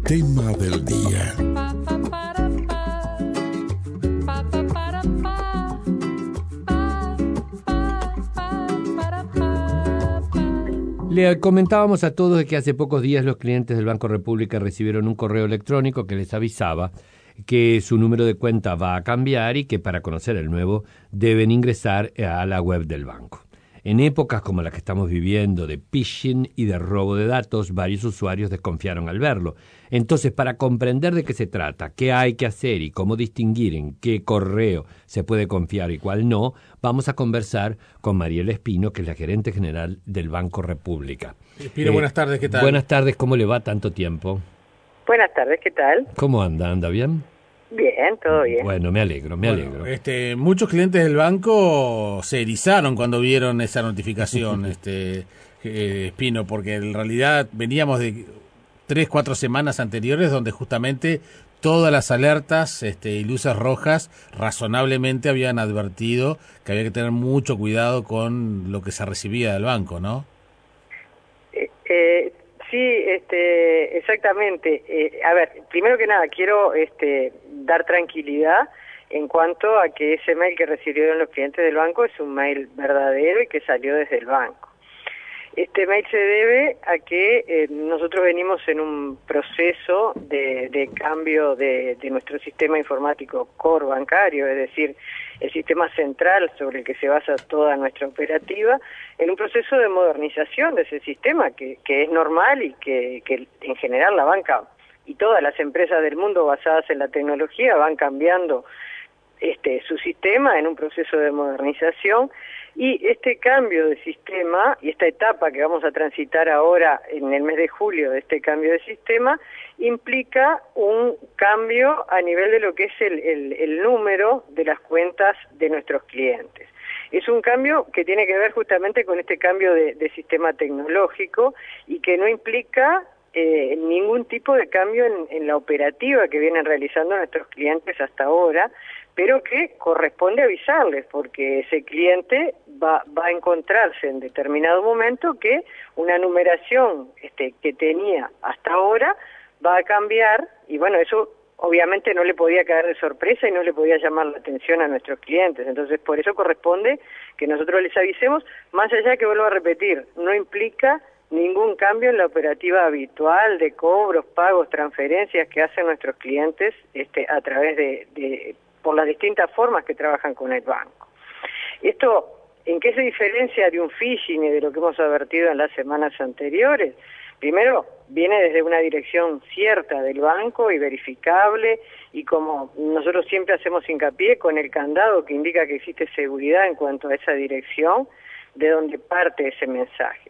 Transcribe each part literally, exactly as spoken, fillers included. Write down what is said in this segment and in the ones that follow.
Tema del día. Le comentábamos a todos de que hace pocos días los clientes del Banco República recibieron un correo electrónico que les avisaba que su número de cuenta va a cambiar y que para conocer el nuevo deben ingresar a la web del banco. En épocas como la que estamos viviendo de phishing y de robo de datos, varios usuarios desconfiaron al verlo. Entonces, para comprender de qué se trata, qué hay que hacer y cómo distinguir en qué correo se puede confiar y cuál no, vamos a conversar con Mariela Espino, que es la gerente general del Banco República. Espino, eh, buenas tardes, ¿qué tal? Buenas tardes, ¿cómo le va? Tanto tiempo. Buenas tardes, ¿qué tal? ¿Cómo anda? ¿Anda bien? Bien, todo bien. Bueno, me alegro, me bueno, alegro. Este, muchos clientes del banco se erizaron cuando vieron esa notificación, este, eh, Espino, porque en realidad veníamos de tres, cuatro semanas anteriores donde justamente todas las alertas este, y luces rojas razonablemente habían advertido que había que tener mucho cuidado con lo que se recibía del banco, ¿no? Eh, eh, sí, este, exactamente. Eh, a ver, primero que nada, quiero este, dar tranquilidad en cuanto a que ese mail que recibieron los clientes del banco es un mail verdadero y que salió desde el banco. Este mail se debe a que eh, nosotros venimos en un proceso de, de cambio de, de nuestro sistema informático core bancario, es decir, el sistema central sobre el que se basa toda nuestra operativa, en un proceso de modernización de ese sistema que, que es normal y que, que en general la banca y todas las empresas del mundo basadas en la tecnología van cambiando este su sistema en un proceso de modernización. Y este cambio de sistema y esta etapa que vamos a transitar ahora en el mes de julio de este cambio de sistema implica un cambio a nivel de lo que es el, el, el número de las cuentas de nuestros clientes. Es un cambio que tiene que ver justamente con este cambio de, de sistema tecnológico y que no implica eh, ningún tipo de cambio en, en la operativa que vienen realizando nuestros clientes hasta ahora, pero que corresponde avisarles, porque ese cliente va, va a encontrarse en determinado momento que una numeración este, que tenía hasta ahora va a cambiar, y bueno, eso obviamente no le podía caer de sorpresa y no le podía llamar la atención a nuestros clientes. Entonces, por eso corresponde que nosotros les avisemos, más allá que vuelvo a repetir, no implica ningún cambio en la operativa habitual de cobros, pagos, transferencias que hacen nuestros clientes este, a través de... de por las distintas formas que trabajan con el banco. Esto, ¿en qué se diferencia de un phishing y de lo que hemos advertido en las semanas anteriores? Primero, viene desde una dirección cierta del banco y verificable, y como nosotros siempre hacemos hincapié con el candado que indica que existe seguridad en cuanto a esa dirección, de donde parte ese mensaje.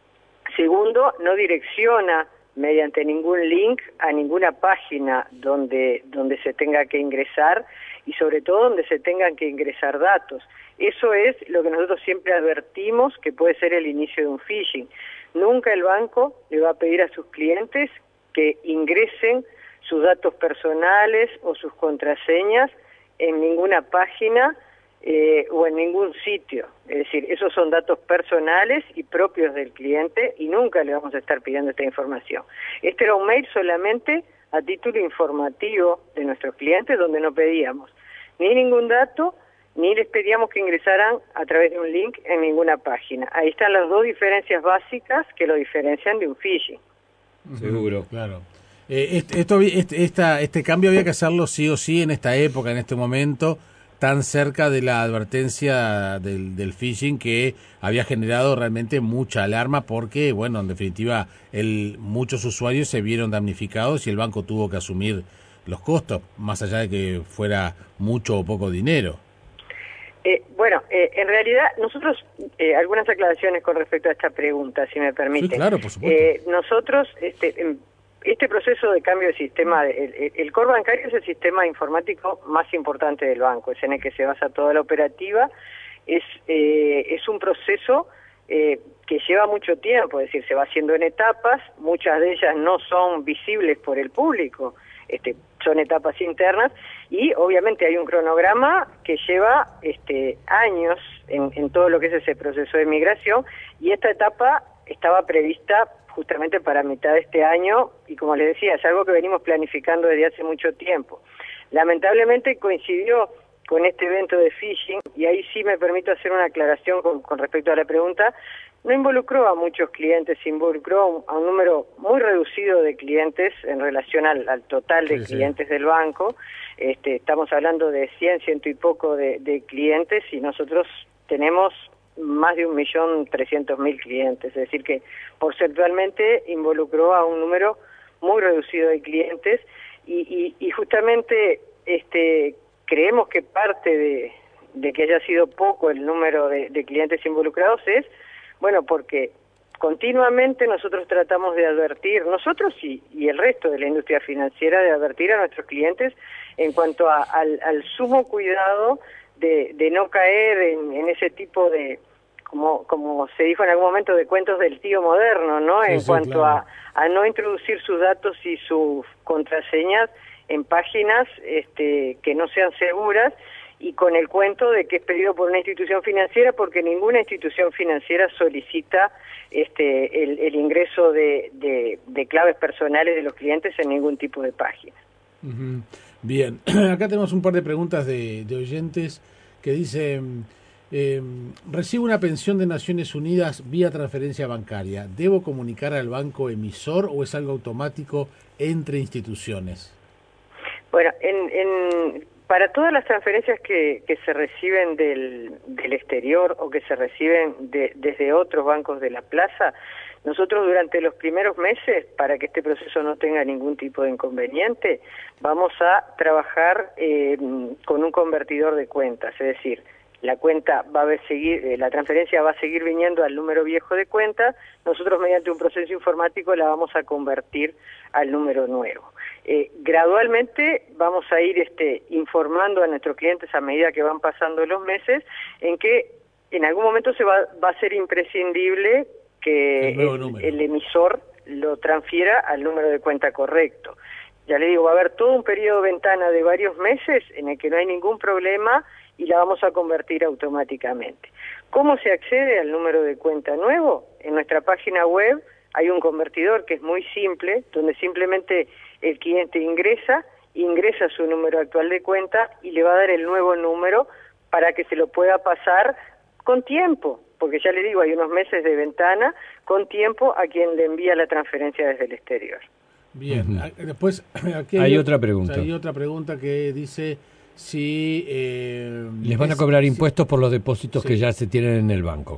Segundo, no direcciona mediante ningún link a ninguna página donde, donde se tenga que ingresar y sobre todo donde se tengan que ingresar datos. Eso es lo que nosotros siempre advertimos que puede ser el inicio de un phishing. Nunca el banco le va a pedir a sus clientes que ingresen sus datos personales o sus contraseñas en ninguna página eh, o en ningún sitio. Es decir, esos son datos personales y propios del cliente y nunca le vamos a estar pidiendo esta información. Este era un mail solamente a título informativo de nuestros clientes, donde no pedíamos ni ningún dato, ni les pedíamos que ingresaran a través de un link en ninguna página. Ahí están las dos diferencias básicas que lo diferencian de un phishing. Seguro, claro. Eh, este, esto, este, esta, este cambio había que hacerlo sí o sí en esta época, en este momento, tan cerca de la advertencia del, del phishing, que había generado realmente mucha alarma porque, bueno, en definitiva, el, muchos usuarios se vieron damnificados y el banco tuvo que asumir los costos, más allá de que fuera mucho o poco dinero. Eh, bueno, eh, en realidad, nosotros, eh, algunas aclaraciones con respecto a esta pregunta, si me permite. Sí, claro, por supuesto. Eh, nosotros, este, este proceso de cambio de sistema, el, el core bancario es el sistema informático más importante del banco, es en el que se basa toda la operativa, es, eh, es un proceso eh, que lleva mucho tiempo, es decir, se va haciendo en etapas, muchas de ellas no son visibles por el público, este, son etapas internas, y obviamente hay un cronograma que lleva este, años en, en todo lo que es ese proceso de migración, y esta etapa estaba prevista justamente para mitad de este año, y como les decía, es algo que venimos planificando desde hace mucho tiempo. Lamentablemente coincidió con este evento de phishing, y ahí sí me permito hacer una aclaración con, con respecto a la pregunta. No involucró a muchos clientes, involucró a un, a un número muy reducido de clientes en relación al, al total de sí, clientes sí. del banco. Este, estamos hablando de cien, ciento y poco de, de clientes, y nosotros tenemos más de un millón trescientos mil clientes, es decir que porcentualmente involucró a un número muy reducido de clientes, y, y, y justamente este creemos que parte de, de que haya sido poco el número de, de clientes involucrados es, bueno, porque continuamente nosotros tratamos de advertir, nosotros y, y el resto de la industria financiera, de advertir a nuestros clientes en cuanto a, al, al sumo cuidado de, de no caer en, en ese tipo de, como, como se dijo en algún momento, de cuentos del tío moderno, ¿no? Sí, en sí, cuanto claro. a, a no introducir sus datos y sus contraseñas en páginas este, que no sean seguras, y con el cuento de que es pedido por una institución financiera, porque ninguna institución financiera solicita este, el, el ingreso de, de, de claves personales de los clientes en ningún tipo de página. Uh-huh. Bien, acá tenemos un par de preguntas de, de oyentes que dicen, eh, recibo una pensión de Naciones Unidas vía transferencia bancaria, ¿debo comunicar al banco emisor o es algo automático entre instituciones? Bueno, en, en, para todas las transferencias que, que se reciben del, del exterior o que se reciben de, desde otros bancos de la plaza, nosotros durante los primeros meses, para que este proceso no tenga ningún tipo de inconveniente, vamos a trabajar eh, con un convertidor de cuentas, es decir, la cuenta va a seguir, eh, la transferencia va a seguir viniendo al número viejo de cuenta, nosotros mediante un proceso informático la vamos a convertir al número nuevo. Eh, gradualmente vamos a ir este, informando a nuestros clientes a medida que van pasando los meses en que en algún momento se va, va a ser imprescindible que el, el, el emisor lo transfiera al número de cuenta correcto. Ya le digo, va a haber todo un periodo de ventana de varios meses en el que no hay ningún problema y la vamos a convertir automáticamente. ¿Cómo se accede al número de cuenta nuevo? En nuestra página web hay un convertidor que es muy simple, donde simplemente el cliente ingresa, ingresa su número actual de cuenta y le va a dar el nuevo número para que se lo pueda pasar con tiempo, porque ya le digo, hay unos meses de ventana, con tiempo a quien le envía la transferencia desde el exterior. Bien, uh-huh. Después aquí hay, hay otra pregunta. Hay otra pregunta que dice si... Eh, ¿Les van es, a cobrar si, impuestos por los depósitos sí. que ya se tienen en el banco?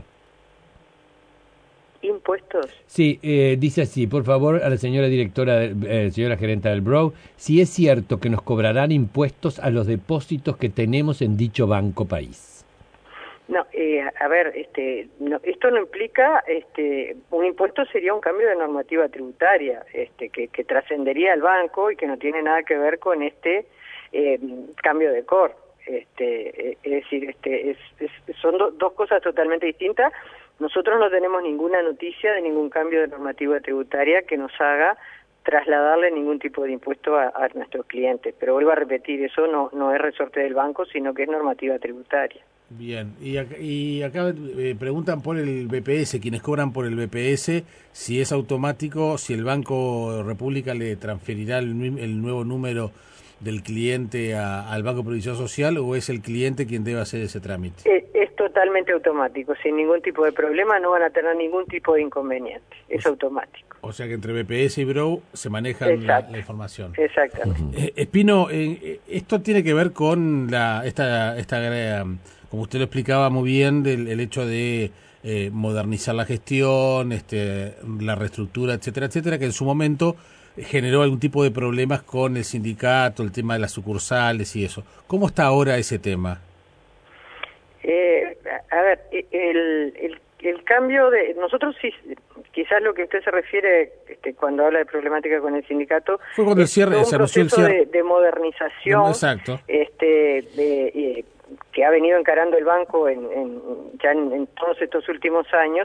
¿Impuestos? Sí, eh, dice así, por favor, a la señora directora, eh, señora gerenta del Brow, si es cierto que nos cobrarán impuestos a los depósitos que tenemos en dicho banco país. No, eh, a ver, este, no, esto no implica, este, un impuesto sería un cambio de normativa tributaria, este, que, que trascendería al banco y que no tiene nada que ver con este eh, cambio de core. Este, eh, es decir, este, es, es, son do, dos cosas totalmente distintas. Nosotros no tenemos ninguna noticia de ningún cambio de normativa tributaria que nos haga trasladarle ningún tipo de impuesto a, a nuestros clientes. Pero vuelvo a repetir, eso no, no es resorte del banco, sino que es normativa tributaria. Bien, y acá, y acá eh, preguntan por el B P S, quienes cobran por el B P S, si es automático, si el Banco República le transferirá el, el nuevo número del cliente a, al Banco Provincial Social o es el cliente quien debe hacer ese trámite. Es, es totalmente automático, sin ningún tipo de problema, no van a tener ningún tipo de inconveniente, es o automático. O sea que entre B P S y Brow se manejan la, la información. Exactamente. Eh, Espino, eh, esto tiene que ver con la esta esta como usted lo explicaba muy bien, del el hecho de eh, modernizar la gestión, este, la reestructura, etcétera, etcétera, que en su momento generó algún tipo de problemas con el sindicato, el tema de las sucursales y eso. ¿Cómo está ahora ese tema? Eh, a ver, el, el, el cambio de... Nosotros sí, quizás lo que usted se refiere este, cuando habla de problemática con el sindicato... Fue cuando el cierre, se anunció el cierre. De, de modernización. No, exacto. Este, de, eh, que ha venido encarando el banco en, en, ya en, en todos estos últimos años,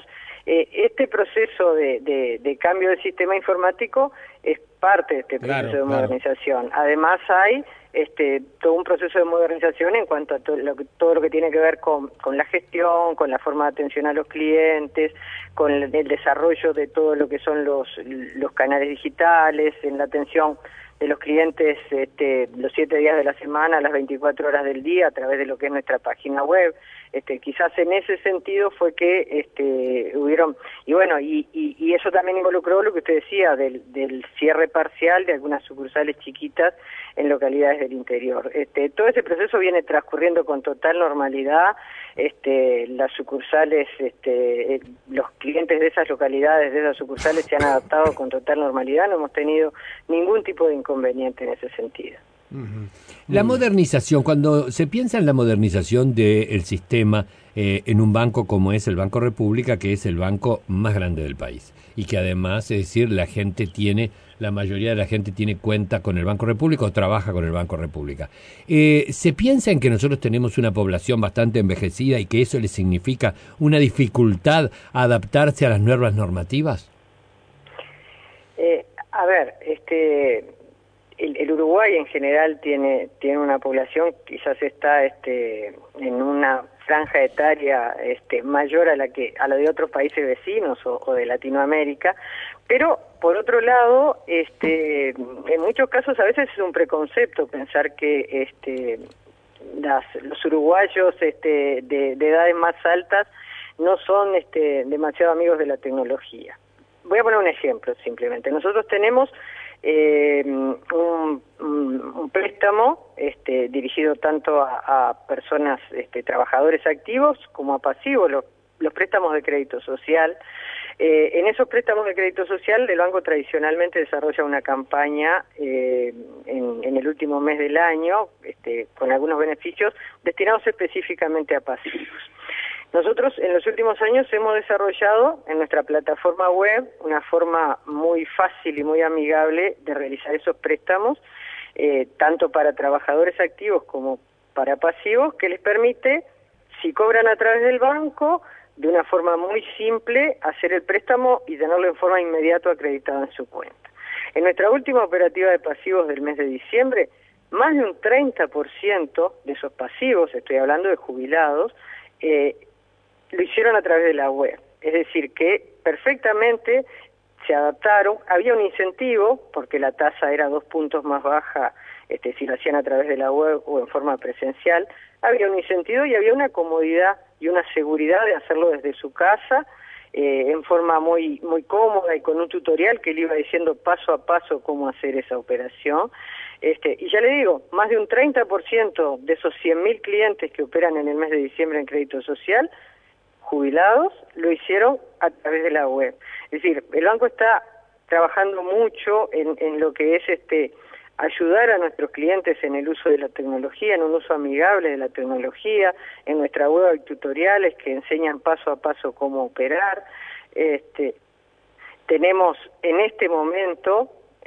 Eh, este proceso de, de, de cambio del sistema informático es parte de este proceso claro, de modernización. Claro. Además hay este, todo un proceso de modernización en cuanto a todo lo que, todo lo que tiene que ver con, con la gestión, con la forma de atención a los clientes, con el, el desarrollo de todo lo que son los, los canales digitales, en la atención de los clientes este, los siete días de la semana, las veinticuatro horas del día, a través de lo que es nuestra página web. Este, quizás en ese sentido fue que este, hubieron, y bueno, y, y, y eso también involucró lo que usted decía, del, del cierre parcial de algunas sucursales chiquitas en localidades del interior. Este, todo ese proceso viene transcurriendo con total normalidad. Este, las sucursales, este, los clientes de esas localidades, de esas sucursales se han adaptado con total normalidad, no hemos tenido ningún tipo de inconveniente en ese sentido. Uh-huh. La modernización, cuando se piensa en la modernización del sistema eh, en un banco como es el Banco República, que es el banco más grande del país, y que además, es decir, la gente tiene, la mayoría de la gente tiene cuenta con el Banco República o trabaja con el Banco República. Eh, ¿Se piensa en que nosotros tenemos una población bastante envejecida y que eso le significa una dificultad a adaptarse a las nuevas normativas? Eh, a ver, este... El, el Uruguay en general tiene tiene una población, quizás está este en una franja etaria este mayor a la que a la de otros países vecinos o, o de Latinoamérica, pero por otro lado, este en muchos casos a veces es un preconcepto pensar que este las, los uruguayos este de, de edades más altas no son este demasiado amigos de la tecnología. Voy a poner un ejemplo simplemente. Nosotros tenemos Eh, un, un, un préstamo este, dirigido tanto a, a personas, este, trabajadores activos como a pasivos, los, los préstamos de crédito social. Eh, en esos préstamos de crédito social el banco tradicionalmente desarrolla una campaña eh, en, en el último mes del año este, con algunos beneficios destinados específicamente a pasivos. Nosotros en los últimos años hemos desarrollado en nuestra plataforma web una forma muy fácil y muy amigable de realizar esos préstamos, eh, tanto para trabajadores activos como para pasivos, que les permite, si cobran a través del banco, de una forma muy simple, hacer el préstamo y tenerlo en forma inmediata acreditado en su cuenta. En nuestra última operativa de pasivos del mes de diciembre, más de un treinta por ciento de esos pasivos, estoy hablando de jubilados, eh, lo hicieron a través de la web, es decir, que perfectamente se adaptaron, había un incentivo, porque la tasa era dos puntos más baja este, si lo hacían a través de la web o en forma presencial, había un incentivo y había una comodidad y una seguridad de hacerlo desde su casa, eh, en forma muy, muy cómoda y con un tutorial que le iba diciendo paso a paso cómo hacer esa operación. Este, y ya le digo, más de un treinta por ciento de esos cien mil clientes que operan en el mes de diciembre en crédito social, jubilados, lo hicieron a través de la web. Es decir, el banco está trabajando mucho en, en lo que es este ayudar a nuestros clientes en el uso de la tecnología, en un uso amigable de la tecnología. En nuestra web hay tutoriales que enseñan paso a paso cómo operar. Este, tenemos en este momento,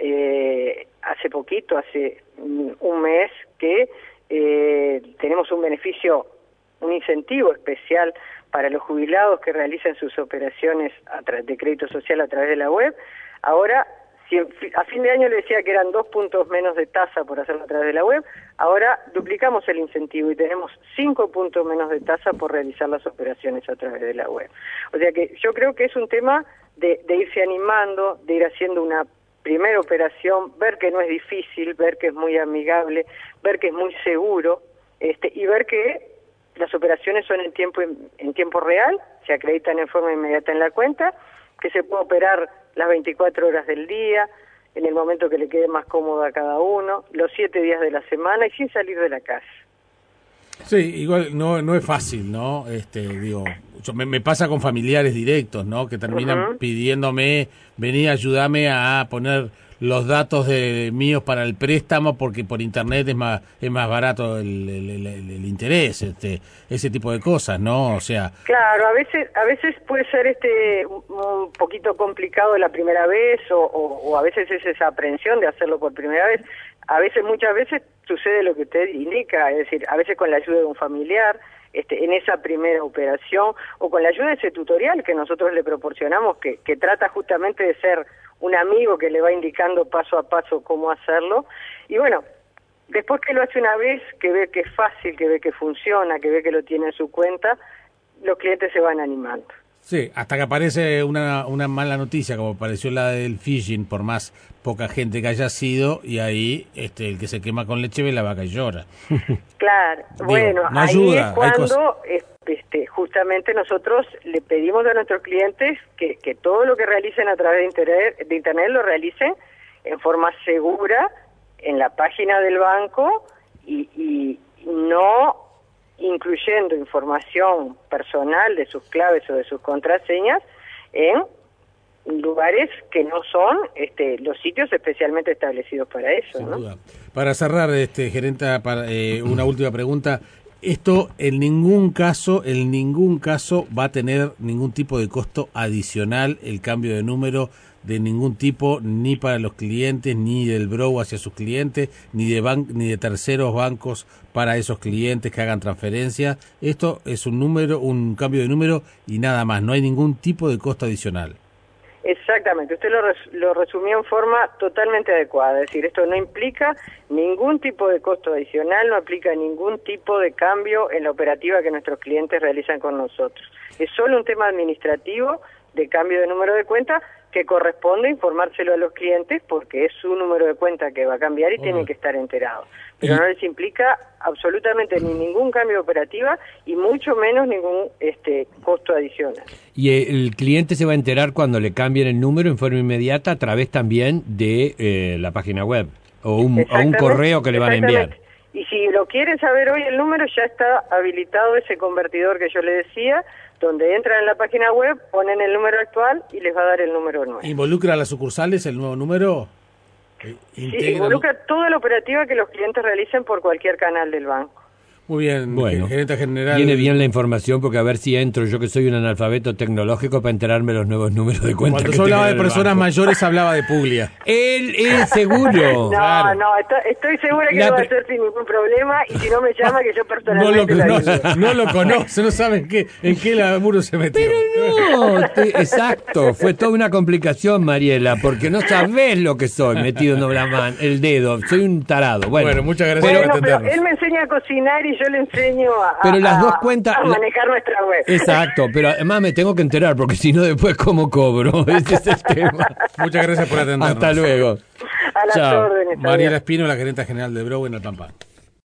eh, hace poquito, hace un mes, que eh, tenemos un beneficio, un incentivo especial para los jubilados que realicen sus operaciones a de crédito social a través de la web. Ahora, si a fin de año le decía que eran dos puntos menos de tasa por hacerlo a través de la web, ahora duplicamos el incentivo y tenemos cinco puntos menos de tasa por realizar las operaciones a través de la web. O sea que yo creo que es un tema de, de irse animando, de ir haciendo una primera operación, ver que no es difícil, ver que es muy amigable, ver que es muy seguro, este, y ver que las operaciones son en tiempo en tiempo real, se acreditan en forma inmediata en la cuenta, que se puede operar las veinticuatro horas del día, en el momento que le quede más cómodo a cada uno, los siete días de la semana y sin salir de la casa. Sí, igual no no es fácil, ¿no? Este, digo, yo, me, me pasa con familiares directos, ¿no? Que terminan uh-huh. pidiéndome, vení, ayúdame a poner los datos de míos para el préstamo porque por internet es más es más barato el, el, el, el interés, este ese tipo de cosas, ¿no? O sea, claro, a veces a veces puede ser este un poquito complicado la primera vez o, o, o a veces es esa aprensión de hacerlo por primera vez. A veces, muchas veces sucede lo que usted indica, es decir, a veces con la ayuda de un familiar, este, en esa primera operación, o con la ayuda de ese tutorial que nosotros le proporcionamos, que, que trata justamente de ser un amigo que le va indicando paso a paso cómo hacerlo. Y bueno, después que lo hace una vez, que ve que es fácil, que ve que funciona, que ve que lo tiene en su cuenta, los clientes se van animando. Sí, hasta que aparece una, una mala noticia, como apareció la del phishing, por más poca gente que haya sido, y ahí este el que se quema con leche ve la vaca y llora. Claro, Digo, bueno, no ahí ayuda, es cuando este, justamente nosotros le pedimos a nuestros clientes que, que todo lo que realicen a través de internet, de internet lo realicen en forma segura en la página del banco y, y no incluyendo información personal de sus claves o de sus contraseñas en lugares que no son este, los sitios especialmente establecidos para eso. Sin ¿no? duda. Para cerrar, este gerenta, para, eh, una última pregunta. Esto en ningún caso, en ningún caso va a tener ningún tipo de costo adicional el cambio de número de ningún tipo, ni para los clientes, ni del broker hacia sus clientes, ni de ban ni de terceros bancos para esos clientes que hagan transferencia. Esto es un número, un cambio de número y nada más. No hay ningún tipo de costo adicional. Exactamente, usted lo, res lo resumió en forma totalmente adecuada, es decir, esto no implica ningún tipo de costo adicional, no aplica ningún tipo de cambio en la operativa que nuestros clientes realizan con nosotros. Es solo un tema administrativo de cambio de número de cuenta que corresponde informárselo a los clientes porque es su número de cuenta que va a cambiar y tienen que estar enterados. Pero no les implica absolutamente ni ningún cambio de operativa y mucho menos ningún este costo adicional. Y el cliente se va a enterar cuando le cambien el número en forma inmediata a través también de eh, la página web o un, o un correo que le van a enviar. Y si lo quieren saber hoy el número, ya está habilitado ese convertidor que yo le decía, donde entran en la página web, ponen el número actual y les va a dar el número nuevo. ¿Involucra a las sucursales el nuevo número? Sí, involucra toda la operativa que los clientes realicen por cualquier canal del banco. Muy bien, bueno, gerente general. Viene bien la información porque a ver si entro yo que soy un analfabeto tecnológico para enterarme los nuevos números de cuenta. Cuando que yo hablaba de personas banco. mayores hablaba de Puglia. Él es seguro. No, claro. no, estoy, estoy segura que La lo va a pre- hacer sin ningún problema y si no me llama que yo No personalmente lo, lo no, ayudo. no lo conoce, no sabe en qué, en qué laburo se metió. Pero no, te- exacto, fue toda una complicación, Mariela, porque no sabés lo que soy metido en la mano, el dedo, soy un tarado. Bueno, Bueno, muchas gracias pero- por Bueno, pero atendernos. él me enseña a cocinar y yo le enseño a, Pero las a- dos cuentas- a manejar nuestra web. Exacto, pero además me tengo que enterar porque si no después cómo cobro, ese es el tema. Muchas gracias por atendernos. Hasta luego. A las Chao. órdenes. Mariela adiós. Espino, la gerente general de Brow en el Pampa.